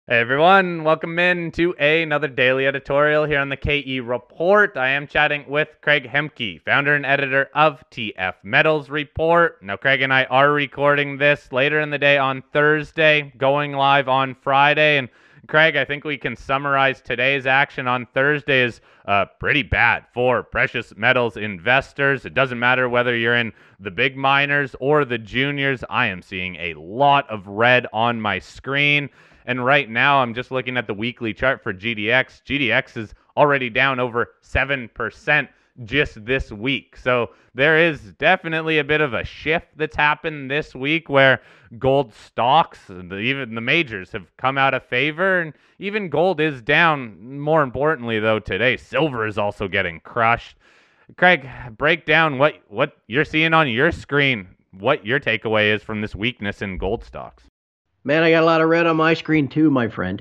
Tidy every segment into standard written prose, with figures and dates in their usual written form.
Hey everyone, welcome in to another daily editorial here on the KE Report. I am chatting with Craig Hemke, founder and editor of TF Metals Report. Now, Craig and I are recording this later in the day on Thursday, going live on Friday. And Craig, I think we can summarize today's action on Thursday as pretty bad for precious metals investors. It doesn't matter whether you're in the big miners or the juniors. I am seeing a lot of red on my screen. And right now, I'm just looking at the weekly chart for GDX. GDX is already down over 7% just this week. So there is definitely a bit of a shift that's happened this week where gold stocks, even the majors, have come out of favor. And even gold is down. More importantly, though, today, silver is also getting crushed. Craig, break down what you're seeing on your screen, what your takeaway is from this weakness in gold stocks. Man, I got a lot of red on my screen too, my friend.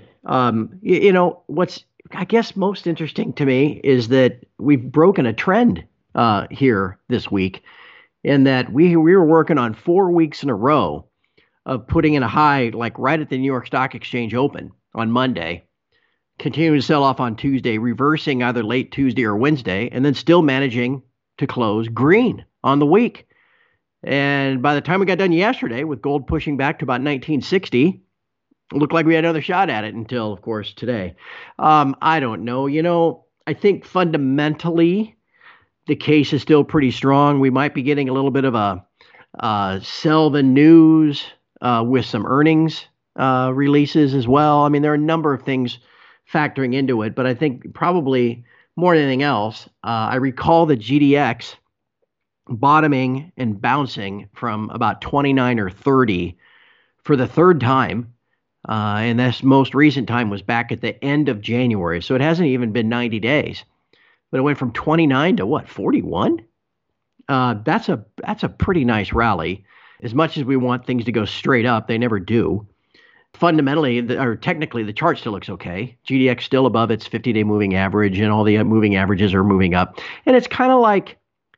What's I guess most interesting to me is that we've broken a trend here this week, in that we were working on 4 weeks in a row of putting in a high, like right at the New York Stock Exchange open on Monday, continuing to sell off on Tuesday, reversing either late Tuesday or Wednesday, and then still managing to close green on the week. And by the time we got done yesterday, with gold pushing back to about 1960, it looked like we had another shot at it until, of course, today. I don't know. I think fundamentally the case is still pretty strong. We might be getting a little bit of a sell the news with some earnings releases as well. I mean, there are a number of things factoring into it, but I think probably more than anything else, I recall the GDX bottoming and bouncing from about 29 or 30 for the third time. And this most recent time was back at the end of January. So it hasn't even been 90 days. But it went from 29 to what, 41? That's a pretty nice rally. As much as we want things to go straight up, they never do. Fundamentally, or technically, the chart still looks okay. GDX still above its 50-day moving average, and all the moving averages are moving up. And it's kind of like,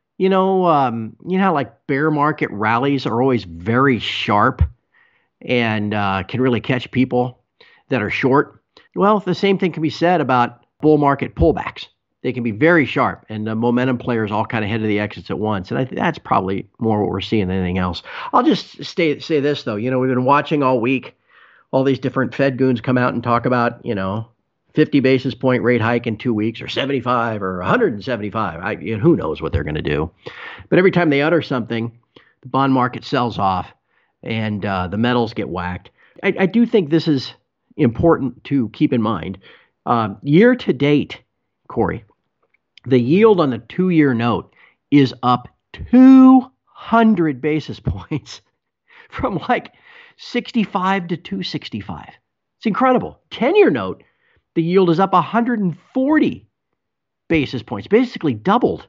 how like bear market rallies are always very sharp and can really catch people that are short. Well, the same thing can be said about bull market pullbacks. They can be very sharp, and the momentum players all kind of head to the exits at once. And I think that's probably more what we're seeing than anything else. I'll just say this, though. We've been watching all week all these different Fed goons come out and talk about, 50 basis point rate hike in 2 weeks, or 75 or 175. Who knows what they're going to do. But every time they utter something, the bond market sells off and the metals get whacked. I do think this is important to keep in mind. Year to date, Corey, the yield on the 2-year note is up 200 basis points from like 65 to 265. It's incredible. 10-year note, the yield is up 140 basis points, basically doubled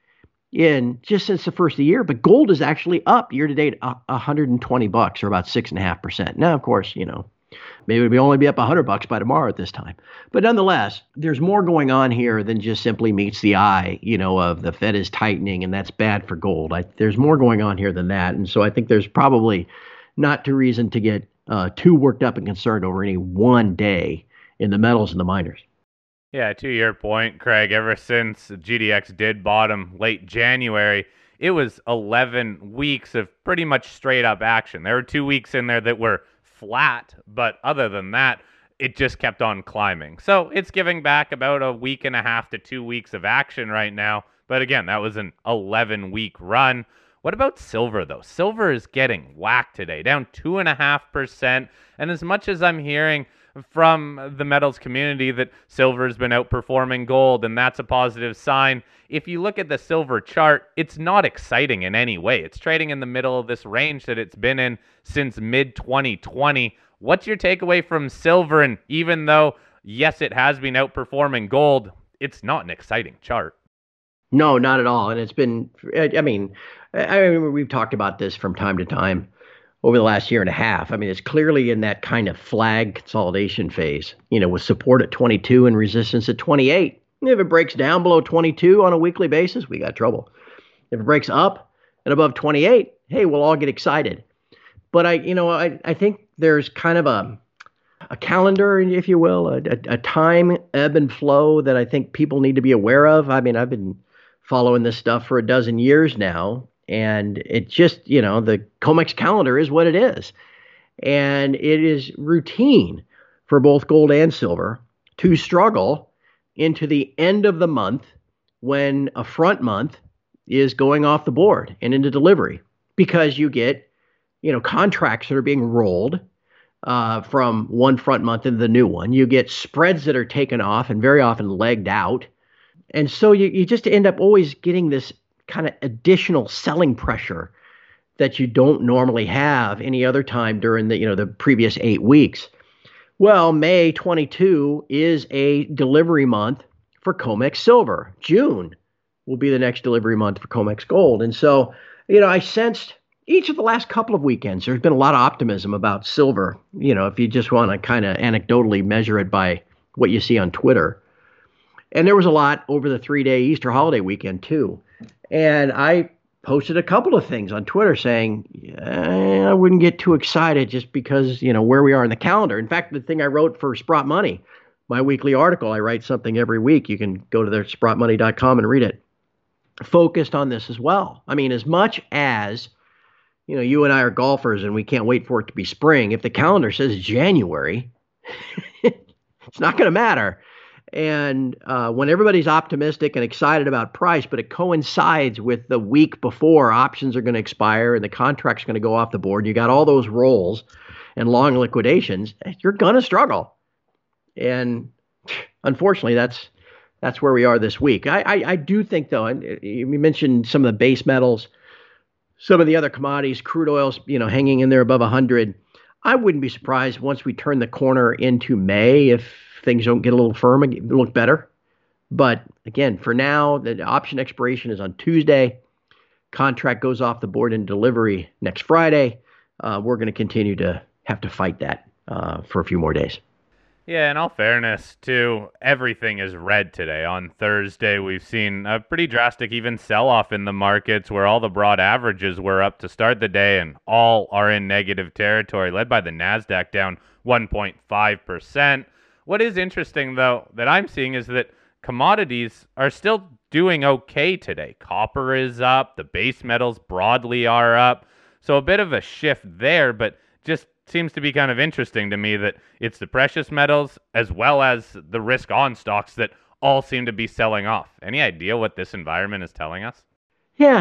in just since the first of the year. But gold is actually up year to date $120, or about 6.5%. Now, of course, maybe it'll only be up $100 by tomorrow at this time. But nonetheless, there's more going on here than just simply meets the eye, of the Fed is tightening and that's bad for gold. There's more going on here than that. And so I think there's probably not too reason to get too worked up and concerned over any one day in the metals and the miners. Yeah, to your point, Craig, ever since GDX did bottom late January, it was 11 weeks of pretty much straight up action. There were 2 weeks in there that were flat, but other than that, it just kept on climbing. So it's giving back about a week and a half to 2 weeks of action right now. But again, that was an 11-week run. What about silver, though? Silver is getting whacked today, down 2.5%. And as much as I'm hearing from the metals community that silver has been outperforming gold, and that's a positive sign, if you look at the silver chart, it's not exciting in any way. It's trading in the middle of this range that it's been in since mid-2020. What's your takeaway from silver? And even though, yes, it has been outperforming gold, it's not an exciting chart. No, not at all. And it's been, I mean, we've talked about this from time to time over the last year and a half. I mean, it's clearly in that kind of flag consolidation phase, with support at 22 and resistance at 28. If it breaks down below 22 on a weekly basis, we got trouble. If it breaks up and above 28, hey, we'll all get excited. But I think there's kind of a calendar, if you will, a time ebb and flow that I think people need to be aware of. I mean, I've been following this stuff for a dozen years now, and it just, the COMEX calendar is what it is. And it is routine for both gold and silver to struggle into the end of the month when a front month is going off the board and into delivery because you get, contracts that are being rolled from one front month into the new one. You get spreads that are taken off and very often legged out. And so you just end up always getting this kind of additional selling pressure that you don't normally have any other time during the previous 8 weeks. Well, May 22 is a delivery month for COMEX silver. June will be the next delivery month for COMEX gold. And so, I sensed each of the last couple of weekends, there's been a lot of optimism about silver, if you just want to kind of anecdotally measure it by what you see on Twitter. And there was a lot over the 3-day Easter holiday weekend, too. And I posted a couple of things on Twitter saying I wouldn't get too excited just because, where we are in the calendar. In fact, the thing I wrote for Sprott Money, my weekly article, I write something every week. You can go to their sprottmoney.com and read it. Focused on this as well. I mean, as much as, you and I are golfers and we can't wait for it to be spring, if the calendar says January, it's not going to matter. And when everybody's optimistic and excited about price, but it coincides with the week before options are going to expire and the contract's going to go off the board, you got all those rolls and long liquidations, you're going to struggle. And unfortunately, that's where we are this week. I do think, though, and you mentioned some of the base metals, some of the other commodities, crude oil's, hanging in there above 100. I wouldn't be surprised once we turn the corner into May if things don't get a little firm and look better. But again, for now, the option expiration is on Tuesday. Contract goes off the board in delivery next Friday. We're going to continue to have to fight that for a few more days. Yeah, in all fairness, too, everything is red today. On Thursday, we've seen a pretty drastic even sell-off in the markets where all the broad averages were up to start the day and all are in negative territory, led by the NASDAQ down 1.5%. What is interesting, though, that I'm seeing is that commodities are still doing okay today. Copper is up. The base metals broadly are up. So a bit of a shift there, but just seems to be kind of interesting to me that it's the precious metals as well as the risk-on stocks that all seem to be selling off. Any idea what this environment is telling us? Yeah,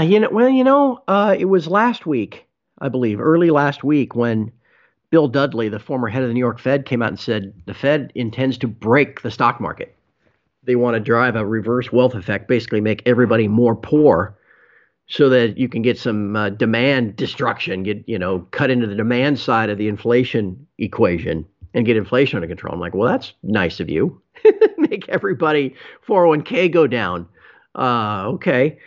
it was last week, I believe, early last week when Bill Dudley, the former head of the New York Fed, came out and said the Fed intends to break the stock market. They want to drive a reverse wealth effect, basically make everybody more poor so that you can get some demand destruction, cut into the demand side of the inflation equation and get inflation under control. I'm like, well, that's nice of you. Make everybody 401k go down. Okay.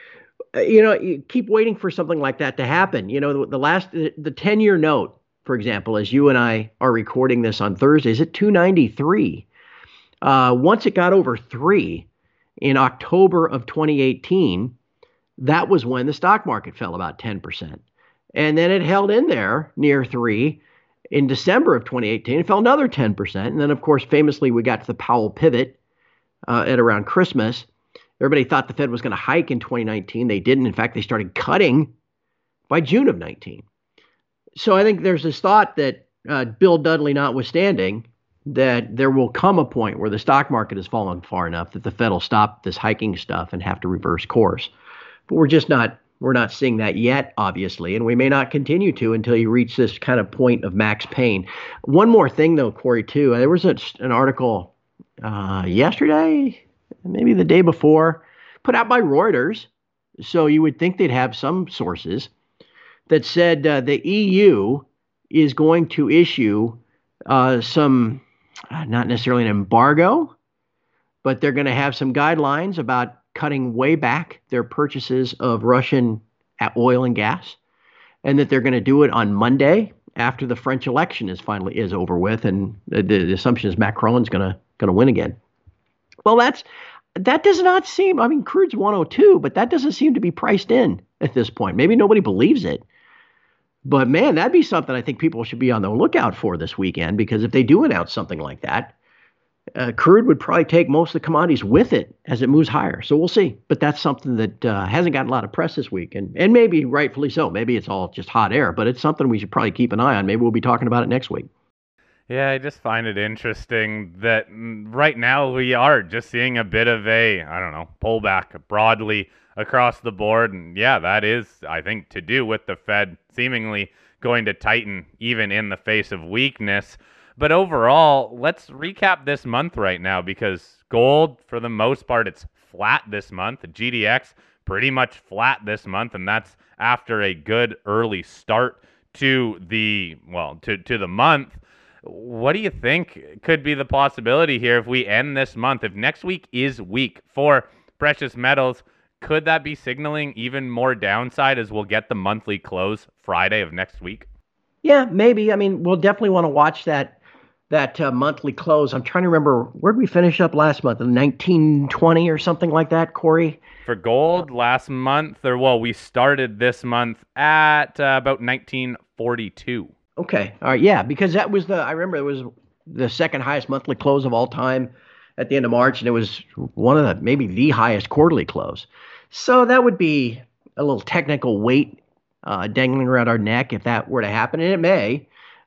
You keep waiting for something like that to happen. The 10-year note, for example, as you and I are recording this on Thursday, is at 293. Once it got over 3 in October of 2018, that was when the stock market fell about 10%. And then it held in there near 3 in December of 2018. It fell another 10%. And then, of course, famously, we got to the Powell pivot at around Christmas. Everybody thought the Fed was going to hike in 2019. They didn't. In fact, they started cutting by June of 19. So I think there's this thought that Bill Dudley notwithstanding, that there will come a point where the stock market has fallen far enough that the Fed will stop this hiking stuff and have to reverse course. But we're not seeing that yet, obviously, and we may not continue to until you reach this kind of point of max pain. One more thing, though, Corey, too. There was an article yesterday, maybe the day before, put out by Reuters. So you would think they'd have some sources that said the EU is going to issue some, not necessarily an embargo, but they're going to have some guidelines about cutting way back their purchases of Russian oil and gas, and that they're going to do it on Monday after the French election is over with, and the assumption is Macron's going to win again. Well, that does not seem. I mean, crude's 102, but that doesn't seem to be priced in at this point. Maybe nobody believes it, But man, that'd be something I think people should be on the lookout for this weekend, because if they do announce something like that, crude would probably take most of the commodities with it as it moves higher. So we'll see. But that's something that hasn't gotten a lot of press this week, and maybe rightfully so. Maybe it's all just hot air, but it's something we should probably keep an eye on. Maybe we'll be talking about it next week. Yeah, I just find it interesting that right now we are just seeing a bit of a, I don't know, pullback broadly across the board. And yeah, that is, I think, to do with the Fed seemingly going to tighten even in the face of weakness. But overall, let's recap this month right now, because gold, for the most part, it's flat this month. The GDX pretty much flat this month, and that's after a good early start to the, well, to the month. What do you think could be the possibility here if we end this month? If next week is weak for precious metals, could that be signaling even more downside as we'll get the monthly close Friday of next week? Yeah, maybe. I mean, we'll definitely want to watch that monthly close. I'm trying to remember, where did we finish up last month? 1920 or something like that, Corey? For gold last month, or well, we started this month at about 1942. Okay. All right. Yeah, because I remember it was the second highest monthly close of all time at the end of March, and it was one of maybe the highest quarterly close. So that would be a little technical weight dangling around our neck if that were to happen, and it may.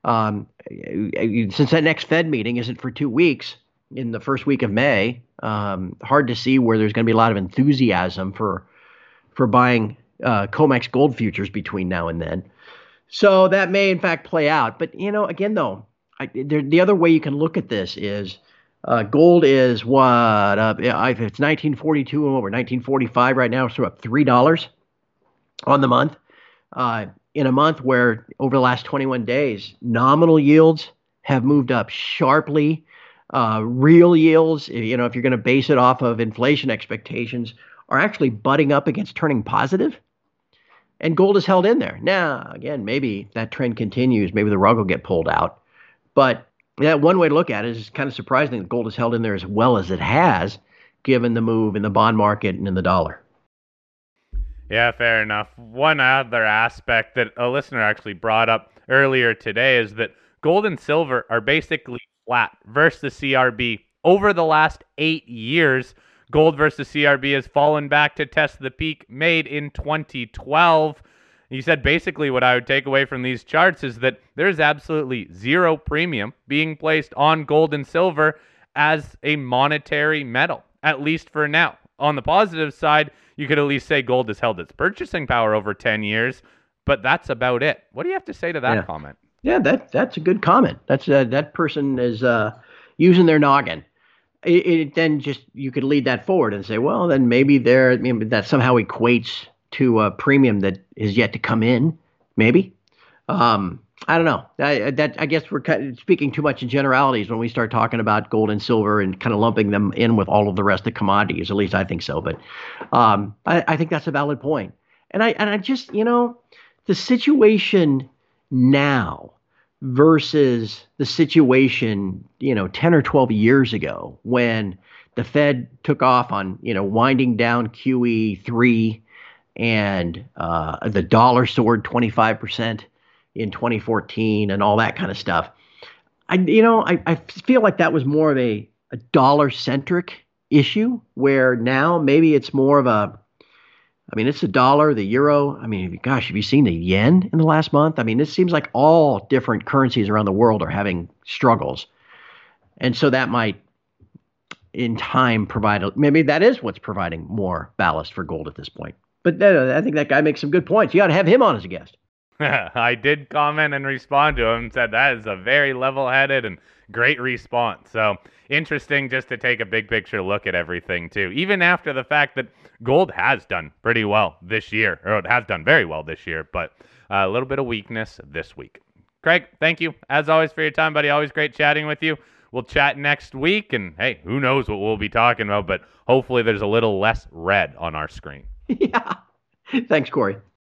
Since that next Fed meeting isn't for 2 weeks, in the first week of May, hard to see where there's going to be a lot of enthusiasm for buying COMEX gold futures between now and then. So that may, in fact, play out. But, again, though, the other way you can look at this is gold is what? If it's 1942 and over 1945 right now, so up $3 on the month. In a month where over the last 21 days, nominal yields have moved up sharply. Real yields, if you're going to base it off of inflation expectations, are actually butting up against turning positive. And gold is held in there. Now, again, maybe that trend continues. Maybe the rug will get pulled out. But yeah, one way to look at it is it's kind of surprising that gold is held in there as well as it has, given the move in the bond market and in the dollar. Yeah, fair enough. One other aspect that a listener actually brought up earlier today is that gold and silver are basically flat versus the CRB. Over the last 8 years, gold versus CRB has fallen back to test the peak made in 2012. He said basically what I would take away from these charts is that there's absolutely zero premium being placed on gold and silver as a monetary metal, at least for now. On the positive side, you could at least say gold has held its purchasing power over 10 years, but that's about it. What do you have to say to that comment? Yeah, that's a good comment. That person is using their noggin. Then just you could lead that forward and say, well, then maybe that somehow equates to a premium that is yet to come in. Maybe. I don't know. I guess we're kind of speaking too much in generalities when we start talking about gold and silver and kind of lumping them in with all of the rest of the commodities. At least I think so. But I think that's a valid point. And I just, the situation now versus the situation, 10 or 12 years ago when the Fed took off on, winding down QE3 and the dollar soared 25% in 2014 and all that kind of stuff. I feel like that was more of a dollar-centric issue, where now maybe it's more of it's the dollar, the euro. Gosh, have you seen the yen in the last month? It seems like all different currencies around the world are having struggles. And so that might, in time, maybe that is what's providing more ballast for gold at this point. But I think that guy makes some good points. You ought to have him on as a guest. I did comment and respond to him and said that is a very level-headed and great response. So interesting just to take a big picture look at everything too, even after the fact that gold has done pretty well this year, or it has done very well this year, but a little bit of weakness this week. Craig, thank you as always for your time, buddy. Always great chatting with you. We'll chat next week, and hey, who knows what we'll be talking about, but hopefully there's a little less red on our screen. Yeah. Thanks, Corey.